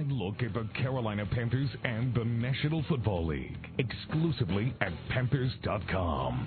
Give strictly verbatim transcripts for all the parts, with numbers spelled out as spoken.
inside look at the Carolina Panthers and the National Football League, exclusively at Panthers dot com.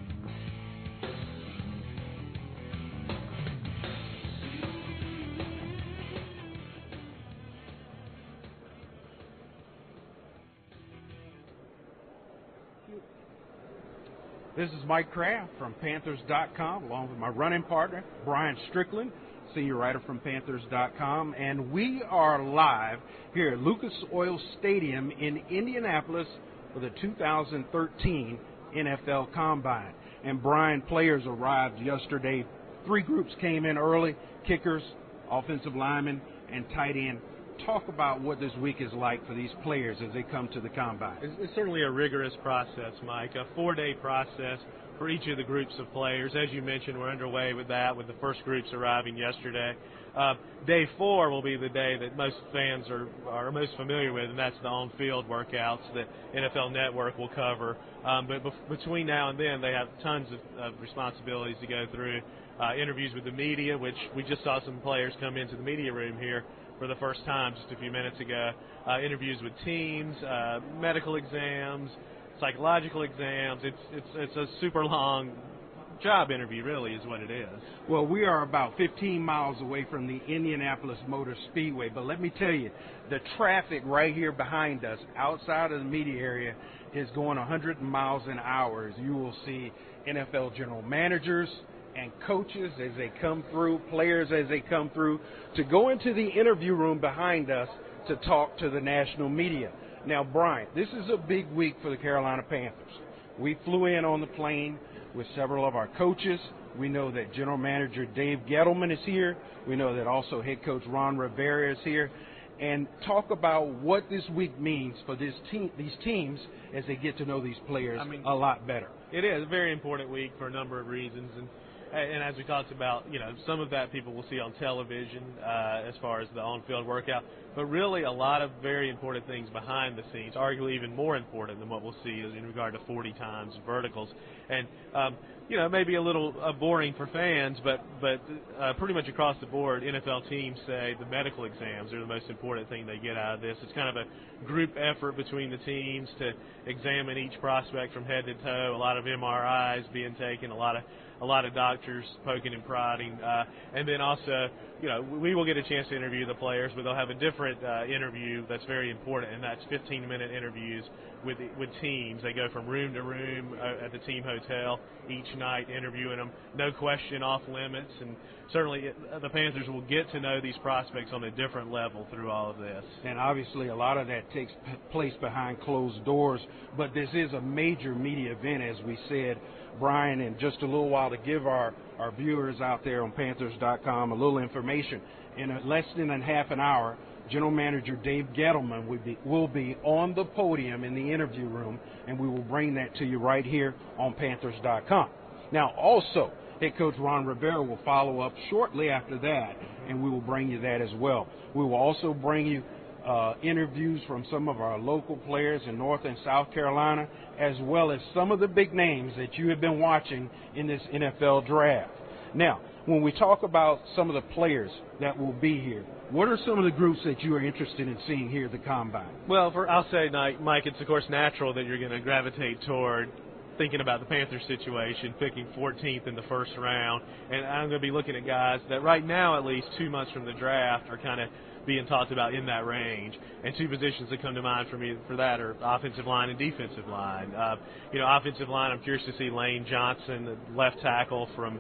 This is Mike Kraft from Panthers dot com, along with my running partner, Brian Strickland, senior writer from Panthers dot com, and we are live here at Lucas Oil Stadium in Indianapolis for the two thousand thirteen N F L Combine. And Brian, players arrived yesterday. Three groups came in early: kickers, offensive linemen, and tight end. Talk about what this week is like for these players as they come to the Combine. It's, it's certainly a rigorous process, Mike, a four-day process for each of the groups of players. As you mentioned, we're underway with that, with the first groups arriving yesterday. Uh, day four will be the day that most fans are, are most familiar with, and that's the on-field workouts that N F L Network will cover. Um, but bef- between now and then, they have tons of, of responsibilities to go through. Uh, interviews with the media, which we just saw some players come into the media room here for the first time just a few minutes ago. Uh, interviews with teams, uh, medical exams, psychological exams. It's it's it's a super long job interview, really, is what it is. Well, we are about fifteen miles away from the Indianapolis Motor Speedway, but let me tell you, the traffic right here behind us, outside of the media area, is going one hundred miles an hour. You will see N F L general managers and coaches as they come through, players as they come through, to go into the interview room behind us to talk to the national media. Now, Brian, this is a big week for the Carolina Panthers. We flew in on the plane with several of our coaches. We know that General Manager Dave Gettleman is here. We know that also head coach Ron Rivera is here. And talk about what this week means for this team, these teams as they get to know these players I mean, a lot better. It is a very important week for a number of reasons. And And as we talked about, you know, some of that people will see on television uh, as far as the on-field workout, but really a lot of very important things behind the scenes, arguably even more important than what we'll see in regard to forty times verticals. And, um, you know, maybe a little uh, boring for fans, but, but uh, pretty much across the board, N F L teams say the medical exams are the most important thing they get out of this. It's kind of a group effort between the teams to examine each prospect from head to toe, a lot of M R Is being taken, a lot of a lot of doctors poking and prodding, uh, and then also, you know, we will get a chance to interview the players, but they'll have a different uh, interview that's very important, and that's fifteen-minute interviews with with teams. They go from room to room uh, at the team hotel each night, interviewing them, no question off limits, and certainly uh, the Panthers will get to know these prospects on a different level through all of this. And obviously a lot of that takes p- place behind closed doors, but this is a major media event, as we said, Brian, in just a little while, to give our, our viewers out there on Panthers dot com a little information. In a, less than a half an hour, General Manager Dave Gettleman will be, will be on the podium in the interview room, and we will bring that to you right here on Panthers dot com. Now, also, head coach Ron Rivera will follow up shortly after that, and we will bring you that as well. We will also bring you Uh, interviews from some of our local players in North and South Carolina, as well as some of the big names that you have been watching in this N F L draft. Now, when we talk about some of the players that will be here, what are some of the groups that you are interested in seeing here at the Combine? Well, for, I'll say, Mike, it's of course natural that you're going to gravitate toward thinking about the Panthers situation, picking fourteenth in the first round, and I'm going to be looking at guys that right now, at least two months from the draft, are kind of being talked about in that range. And two positions that come to mind for me for that are offensive line and defensive line. Uh, you know, offensive line, I'm curious to see Lane Johnson, the left tackle from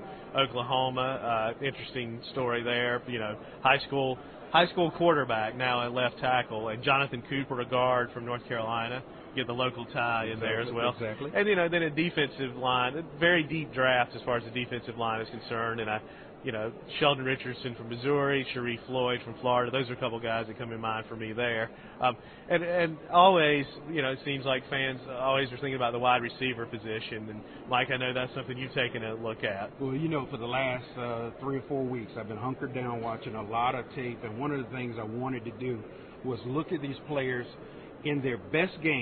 Oklahoma. Uh, interesting story there. You know, high school high school quarterback, now at left tackle, and Jonathan Cooper, a guard from North Carolina. Get the local tie in exactly, there as well. Exactly. And, you know, then a defensive line, a very deep draft as far as the defensive line is concerned. And, I, you know, Sheldon Richardson from Missouri, Sharif Floyd from Florida. Those are a couple guys that come in mind for me there. Um, and, and always, you know, it seems like fans always are thinking about the wide receiver position. And, Mike, I know that's something you've taken a look at. Well, you know, for the last uh, three or four weeks, I've been hunkered down watching a lot of tape. And one of the things I wanted to do was look at these players in their best game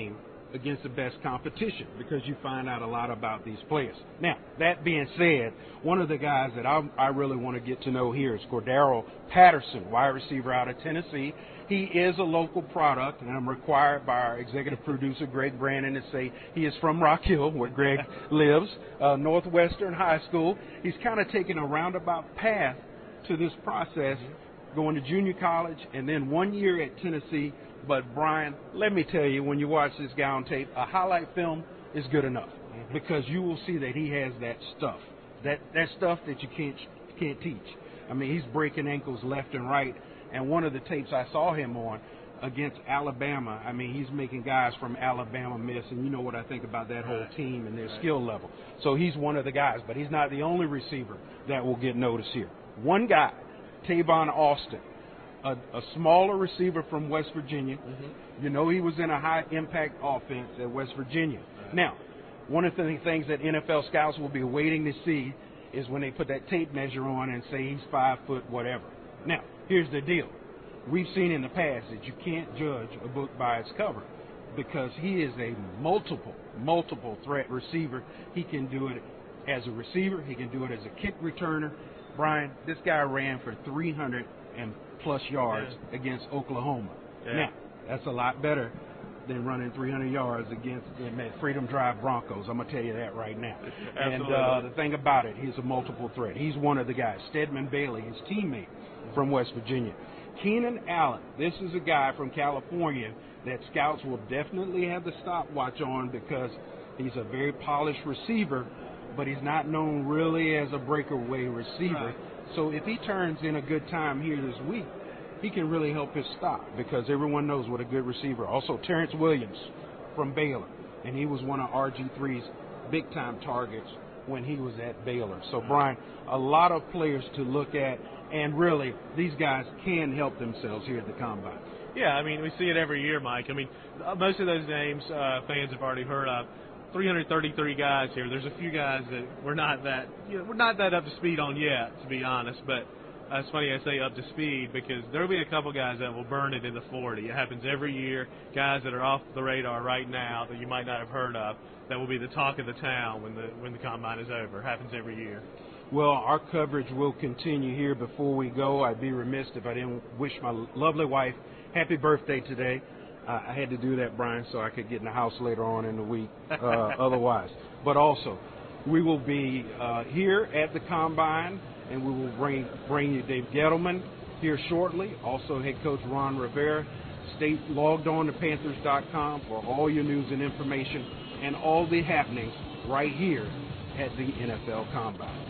against the best competition because you find out a lot about these players. Now, that being said, one of the guys that I, I really want to get to know here is Cordero Patterson, wide receiver out of Tennessee. He is a local product, and I'm required by our executive producer, Greg Brandon, to say he is from Rock Hill, where Greg lives, uh, Northwestern High School. He's kind of taken a roundabout path to this process, going to junior college and then one year at Tennessee. But, Brian, let me tell you, when you watch this guy on tape, a highlight film is good enough because you will see that he has that stuff, that, that stuff that you can't, can't teach. I mean, he's breaking ankles left and right. And one of the tapes I saw him on against Alabama, I mean, he's making guys from Alabama miss, and you know what I think about that whole team and their skill level. So he's one of the guys, but he's not the only receiver that will get noticed here. One guy, Tavon Austin, a, a smaller receiver from West Virginia. Mm-hmm. You know he was in a high-impact offense at West Virginia. Right. Now, one of the things that N F L scouts will be waiting to see is when they put that tape measure on and say he's five foot whatever. Now, here's the deal. We've seen in the past that you can't judge a book by its cover because he is a multiple, multiple threat receiver. He can do it as a receiver. He can do it as a kick returner. Brian, this guy ran for three hundred and plus yards yeah. against Oklahoma. Yeah. Now, that's a lot better than running three hundred yards against the Freedom Drive Broncos. I'm going to tell you that right now. And uh, the thing about it, he's a multiple threat. He's one of the guys. Stedman Bailey, his teammate from West Virginia. Keenan Allen, this is a guy from California that scouts will definitely have the stopwatch on because he's a very polished receiver, but he's not known really as a breakaway receiver. Right. So if he turns in a good time here this week, he can really help his stock because everyone knows what a good receiver. Also, Terrence Williams from Baylor, and he was one of R G three's big-time targets when he was at Baylor. So, Brian, a lot of players to look at, and really, these guys can help themselves here at the Combine. Yeah, I mean, we see it every year, Mike. I mean, most of those names uh, fans have already heard of. three hundred thirty-three guys here. There's a few guys that we're not that you know, we're not that up to speed on yet, to be honest. But uh, it's funny I say up to speed because there will be a couple guys that will burn it in the forty. It happens every year. Guys that are off the radar right now that you might not have heard of that will be the talk of the town when the when the Combine is over. It happens every year. Well, our coverage will continue here. Before we go, I'd be remiss if I didn't wish my lovely wife happy birthday today. Uh, I had to do that, Brian, so I could get in the house later on in the week uh, otherwise. But also, we will be uh, here at the Combine, and we will bring, bring you Dave Gettleman here shortly. Also, head coach Ron Rivera. Stay logged on to Panthers dot com for all your news and information and all the happenings right here at the N F L Combine.